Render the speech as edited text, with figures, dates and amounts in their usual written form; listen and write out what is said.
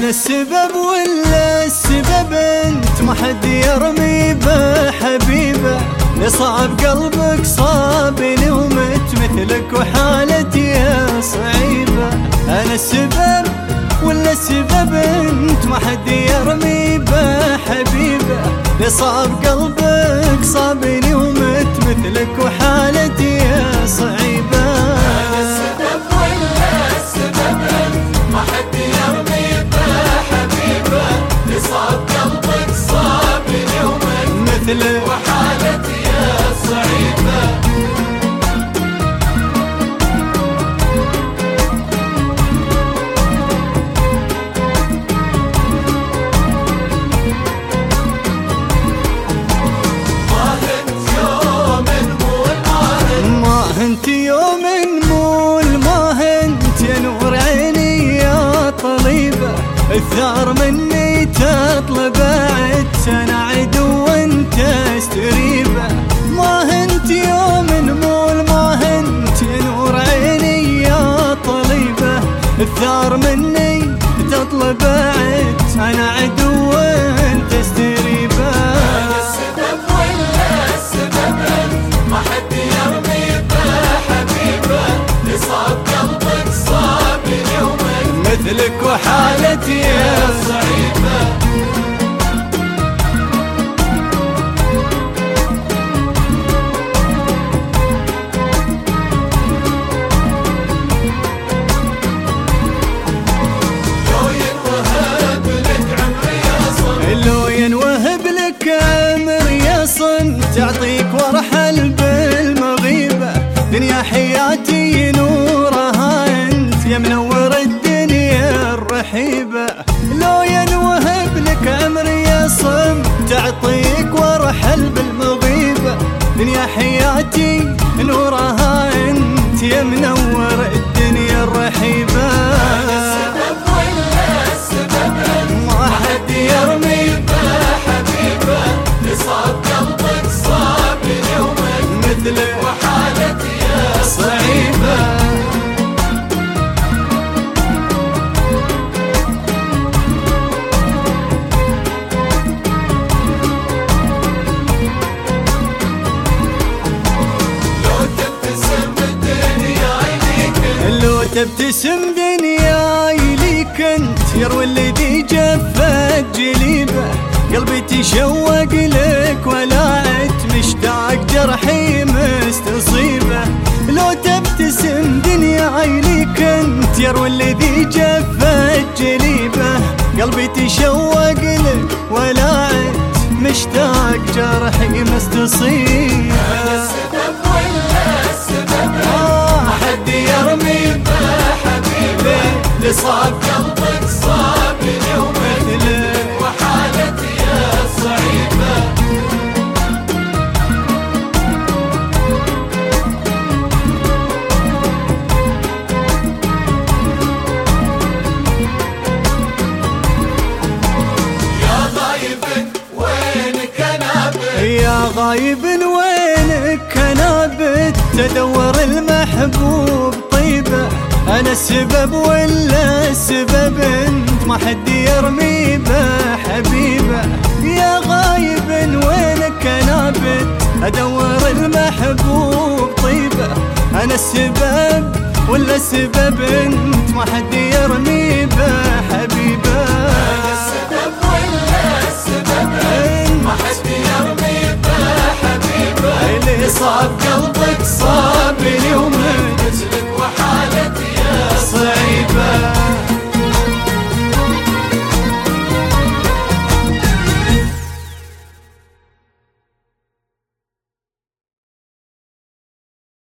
أنا السبب ولا السبب أنت؟ ما حد يرمي بحبيبه، لصعب قلبك صابني ومت مثلك وحالتي صعيبة. أنا السبب ولا السبب أنت؟ ما حد يرمي بحبيبه، لصعب قلبك صابني ومت مثلك وحالتي صعيبة. أنا السبب ولا السبب أنت؟ ما حد يرمي بحبيبه، لصعب قلبك صابني ومت مثلك وحالتي صعيبة. انت يوم نمول، ما هنت يا نور عيني يا طليبة، الثار مني تطلب عدت انا عدو وانت استريبة. ما هنت يوم نمول، ما هنت يا نور عيني يا طليبة، الثار مني تطلب عدت انا عدو وانت استريبة. أنا السبب ولا السبب أنت؟ ما حد يرمي بحبيبه، لصعب قلبك صابني ومت مثلك وحالتي صعيبة. لو ينوهب لك عمر يا صن، تعطيك وارحل بالمغيبة، دنيا حياتي نورها انت يا منور الدنيا الرحيبة. لو ينوهب لك عمر يا صن، تعطيك وارحل بالمغيبة، دنيا حياتي نورها انت يا منور الدنيا الرحيبة. السبب ولا السبب أنت؟ ما حد يرمي بحبيبه، لصعب قلبك صابني ومت مثلك وحالتي صعيبة. تبتسم دنياي ليك انت، يروي الذي جفت جليبه، قلبي تشوق لك ولا عدت مشتاق جرحي مستصيبه. لو تبتسم دنياي ليك انت، يروي الذي جفت جليبه، قلبي تشوق لك ولا عدت مشتاق جرحي مستصيبه. السبب ولا السبب ما حد يرمي بحبيبه، لصعب قلبك صابني ومت وحالتي صعيبة. يا غايب وينك نابت، يا غايب وينك نابت، تدور المحبوب طيبة. أنا السبب ولا السبب أنت؟ ما حد يرمي بحبيبة. يا غايب وينك نابت، أدور المحبوب طيبة. أنا السبب ولا السبب أنت؟ ما حد يرمي بحبيبة.